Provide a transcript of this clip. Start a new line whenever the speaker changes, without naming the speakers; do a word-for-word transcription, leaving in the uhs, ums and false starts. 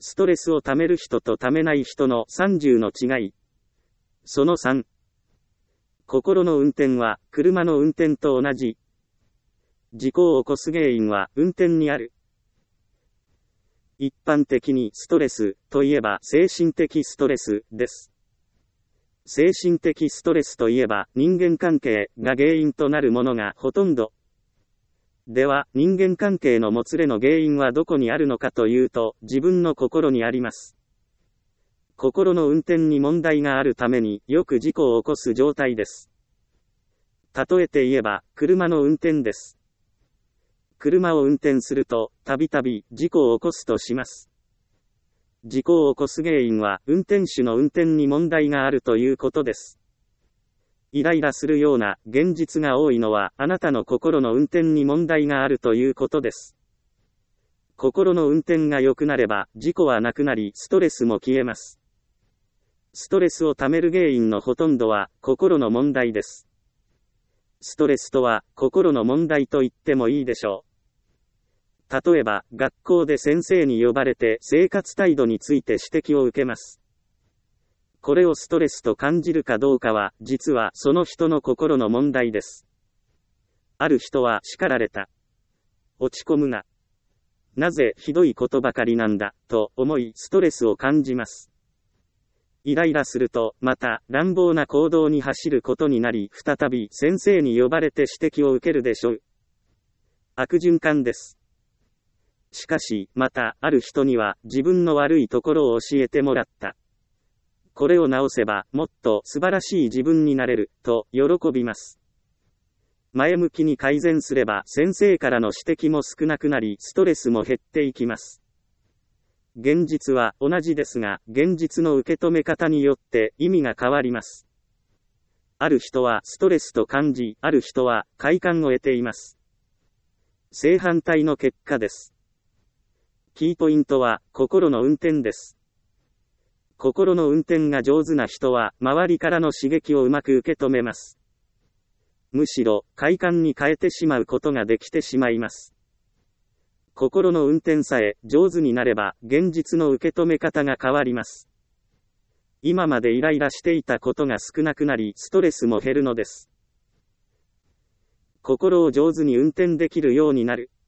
ストレスをためる人とためない人のさん重の違い。そのさん。心の運転は車の運転と同じ。事故を起こす原因は運転にある。一般的にストレスといえば精神的ストレスです。精神的ストレスといえば人間関係が原因となるものがほとんど。では、人間関係のもつれの原因はどこにあるのかというと、自分の心にあります。心の運転に問題があるためによく事故を起こす状態です。例えて言えば、車の運転です。車を運転すると、たびたび事故を起こすとします。事故を起こす原因は、運転手の運転に問題があるということです。イライラするような現実が多いのは、あなたの心の運転に問題があるということです。心の運転が良くなれば、事故はなくなり、ストレスも消えます。ストレスをためる原因のほとんどは、心の問題です。ストレスとは、心の問題と言ってもいいでしょう。例えば、学校で先生に呼ばれて生活態度について指摘を受けます。これをストレスと感じるかどうかは、実はその人の心の問題です。ある人は叱られた。落ち込むな。なぜひどいことばかりなんだ、と思いストレスを感じます。イライラすると、また乱暴な行動に走ることになり、再び先生に呼ばれて指摘を受けるでしょう。悪循環です。しかし、また、ある人には自分の悪いところを教えてもらった。これを直せば、もっと素晴らしい自分になれる、と喜びます。前向きに改善すれば、先生からの指摘も少なくなり、ストレスも減っていきます。現実は同じですが、現実の受け止め方によって意味が変わります。ある人はストレスと感じ、ある人は快感を得ています。正反対の結果です。キーポイントは、心の運転です。心の運転が上手な人は、周りからの刺激をうまく受け止めます。むしろ、快感に変えてしまうことができてしまいます。心の運転さえ上手になれば、現実の受け止め方が変わります。今までイライラしていたことが少なくなり、ストレスも減るのです。心を上手に運転できるようになる。